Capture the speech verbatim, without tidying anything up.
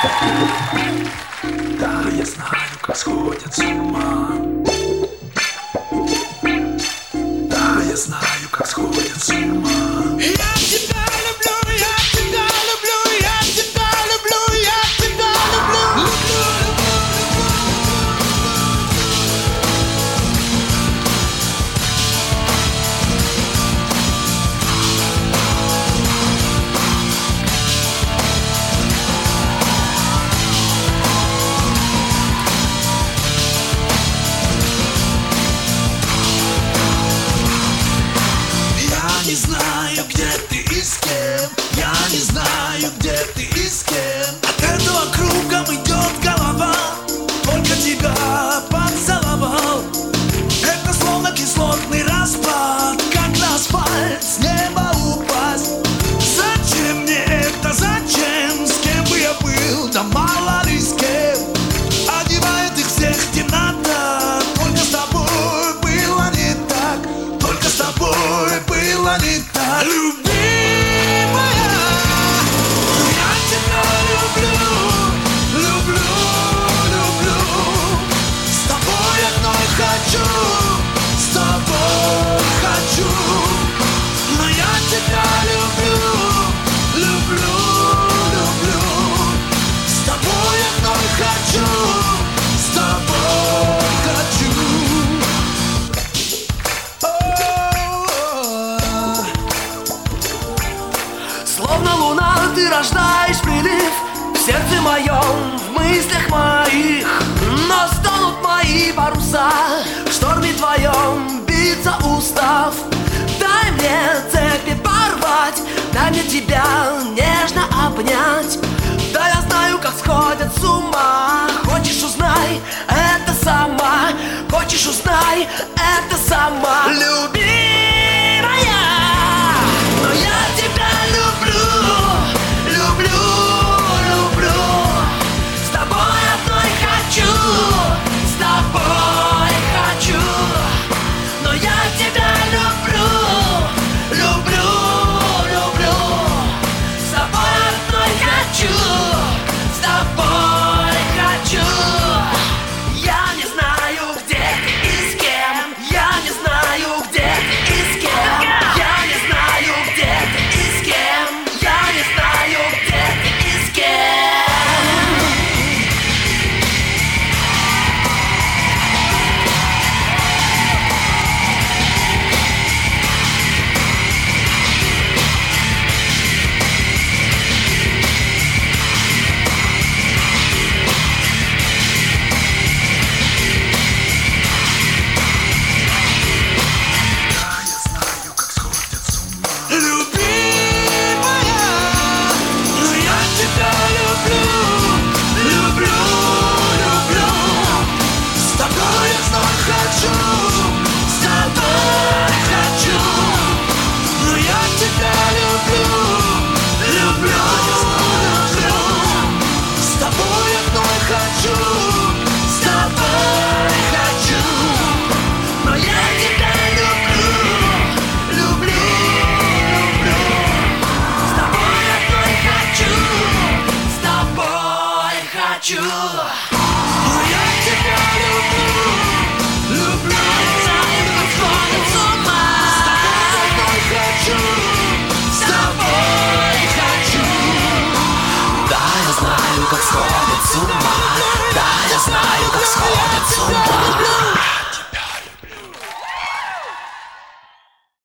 Да, я знаю, как сходят с ума. Да, я знаю, как сходят с ума. Я тебя люблю, я тебя люблю, я тебя люблю, я тебя люблю. Я не знаю, где ты и с кем. Я не знаю, где ты и с кем. От этого кругом идет голова. Только тебя поцеловал. Это словно кислотный распад, как на асфальт с неба упасть. Зачем мне это, зачем? С кем бы я был, да мало ли с кем. Одевает их всех темнота. Только с тобой было не так. Только с тобой было не так. Любимая, я тебя люблю, люблю, люблю. С тобой одной хочу, с тобой хочу. Но я тебя люблю, люблю, люблю. С тобой одной хочу, с тобой хочу. Словно луна ты рождаешь прилив в сердце моем, в мыслях моих. Но стонут мои паруса, в шторме твоем биться устав. Дай мне цепи порвать, дай мне тебя нежно обнять. Да я знаю, как сходят с ума. Хочешь, узнай, это сама. Хочешь, узнай, это сама. Любимая, но я тебя люблю, люблю, люблю. С тобой одной хочу, с тобой хочу. Но я тебя люблю, люблю, люблю. С тобой одной хочу, с тобой хочу. Я не знаю, где ты и с кем. Я не знаю, где ты и с кем. Я не знаю, где ты и с кем. Я не знаю, где ты и с кем. Да, я знаю, как сходят с ума. Любимая, но я тебя люблю, люблю, люблю. С тобой одной хочу, с тобой хочу. Но я тебя люблю, люблю, люблю. С тобой одной хочу, с тобой хочу. Но я тебя люблю, люблю, люблю. С тобой одной хочу, с тобой хочу. Но я тебя люблю, люблю, люблю. С тобой одной хочу, с тобой хочу. Да, я знаю, как сходят с ума.